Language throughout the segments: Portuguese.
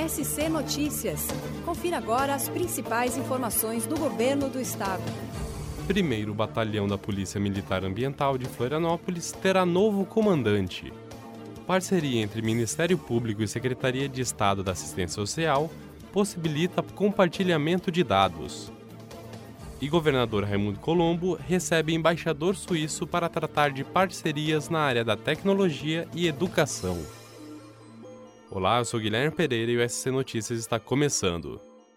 SC Notícias. Confira agora as principais informações do Governo do Estado. Primeiro Batalhão da Polícia Militar Ambiental de Florianópolis terá novo comandante. Parceria entre Ministério Público e Secretaria de Estado da Assistência Social possibilita compartilhamento de dados. E governador Raimundo Colombo recebe embaixador suíço para tratar de parcerias na área da tecnologia e educação. Olá, eu sou Guilherme Pereira e o SC Notícias está começando.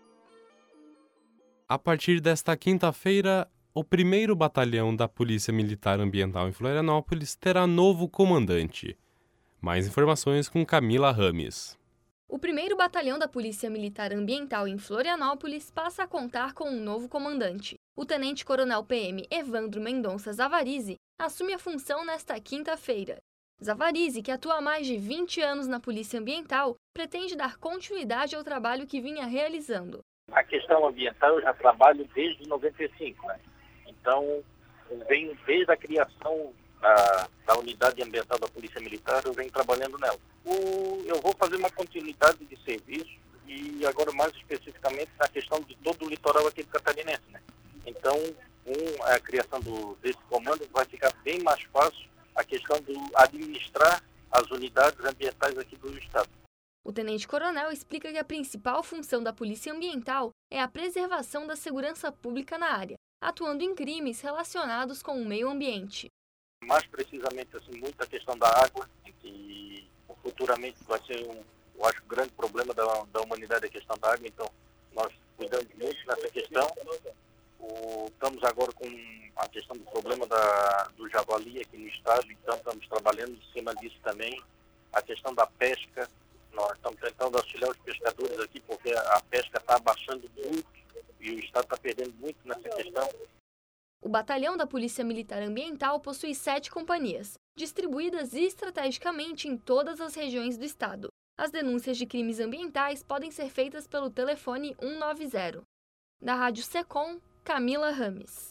A partir desta quinta-feira, o primeiro batalhão da Polícia Militar Ambiental em Florianópolis terá novo comandante. Mais informações com Camila Rames. O primeiro batalhão da Polícia Militar Ambiental em Florianópolis passa a contar com um novo comandante. O tenente-coronel PM Evandro Mendonça Zavarizi assume a função nesta quinta-feira. Zavarizi, que atua há mais de 20 anos na Polícia Ambiental, pretende dar continuidade ao trabalho que vinha realizando. A questão ambiental eu já trabalho desde 95, né? Então, eu venho desde a criação da unidade ambiental da Polícia Militar, eu venho trabalhando nela. Eu vou fazer uma continuidade de serviço e agora mais especificamente na questão de todo o litoral aqui do catarinense, né? Então, a criação desse comando vai ficar bem mais fácil a questão de administrar as unidades ambientais aqui do Estado. O tenente-coronel explica que a principal função da Polícia Ambiental é a preservação da segurança pública na área, atuando em crimes relacionados com o meio ambiente. Mais precisamente, assim, muita questão da água, que futuramente vai ser eu acho, um grande problema da humanidade a questão da água, então nós cuidamos muito nessa questão. Estamos agora com a questão do problema do javali aqui no estado, então estamos trabalhando em cima disso também. A questão da pesca, nós estamos tentando auxiliar os pescadores aqui, porque a pesca está abaixando muito e o estado está perdendo muito nessa questão. O batalhão da Polícia Militar Ambiental possui 7 companhias, distribuídas estrategicamente em todas as regiões do estado. As denúncias de crimes ambientais podem ser feitas pelo telefone 190. Da Rádio Secom, Camila Rames.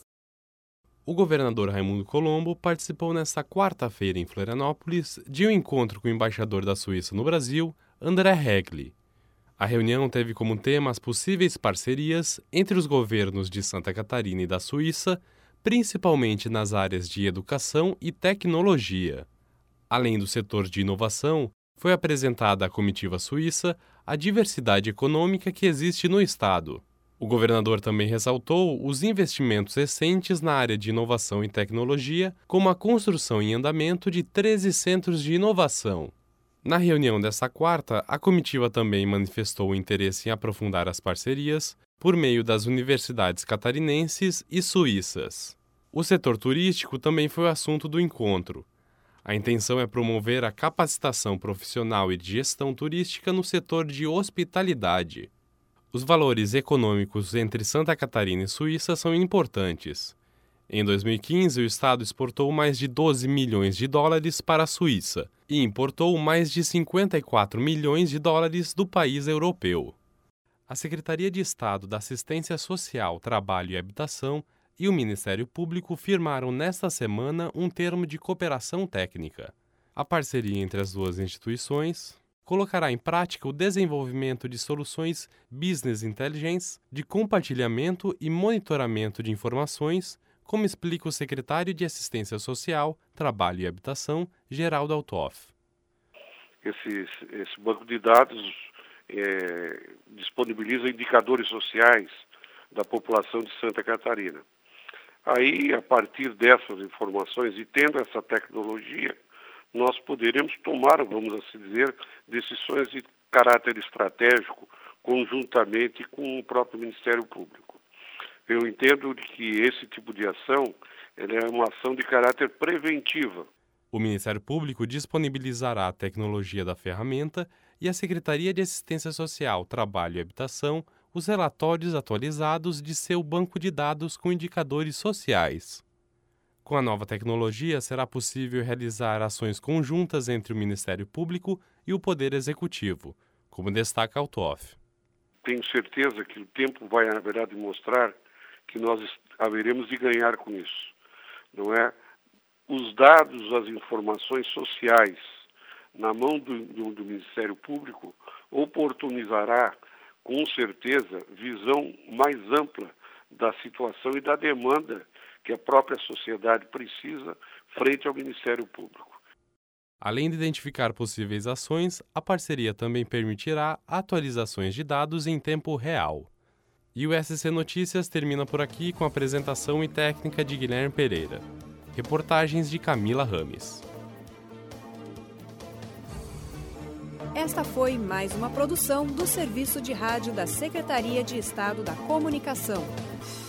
O governador Raimundo Colombo participou nesta quarta-feira em Florianópolis de um encontro com o embaixador da Suíça no Brasil, André Hegli. A reunião teve como tema as possíveis parcerias entre os governos de Santa Catarina e da Suíça, principalmente nas áreas de educação e tecnologia. Além do setor de inovação, foi apresentada à comitiva suíça a diversidade econômica que existe no estado. O governador também ressaltou os investimentos recentes na área de inovação e tecnologia, como a construção em andamento de 13 centros de inovação. Na reunião desta quarta, a comitiva também manifestou o interesse em aprofundar as parcerias por meio das universidades catarinenses e suíças. O setor turístico também foi o assunto do encontro. A intenção é promover a capacitação profissional e de gestão turística no setor de hospitalidade. Os valores econômicos entre Santa Catarina e Suíça são importantes. Em 2015, o estado exportou mais de 12 milhões de dólares para a Suíça e importou mais de 54 milhões de dólares do país europeu. A Secretaria de Estado da Assistência Social, Trabalho e Habitação e o Ministério Público firmaram nesta semana um termo de cooperação técnica. A parceria entre as duas instituições colocará em prática o desenvolvimento de soluções Business Intelligence de compartilhamento e monitoramento de informações, como explica o secretário de Assistência Social, Trabalho e Habitação, Geraldo Altoff. Esse banco de dados disponibiliza indicadores sociais da população de Santa Catarina. Aí, a partir dessas informações e tendo essa tecnologia, nós poderemos tomar, vamos assim dizer, decisões de caráter estratégico conjuntamente com o próprio Ministério Público. Eu entendo que esse tipo de ação é uma ação de caráter preventiva. O Ministério Público disponibilizará a tecnologia da ferramenta e a Secretaria de Assistência Social, Trabalho e Habitação os relatórios atualizados de seu banco de dados com indicadores sociais. Com a nova tecnologia, será possível realizar ações conjuntas entre o Ministério Público e o Poder Executivo, como destaca Altoff. Tenho certeza que o tempo vai, na verdade, mostrar que nós haveremos de ganhar com isso. Não é? Os dados, as informações sociais na mão do Ministério Público, oportunizará, com certeza, visão mais ampla da situação e da demanda que a própria sociedade precisa frente ao Ministério Público. Além de identificar possíveis ações, a parceria também permitirá atualizações de dados em tempo real. E o SC Notícias termina por aqui com a apresentação e técnica de Guilherme Pereira. Reportagens de Camila Rames. Esta foi mais uma produção do Serviço de Rádio da Secretaria de Estado da Comunicação.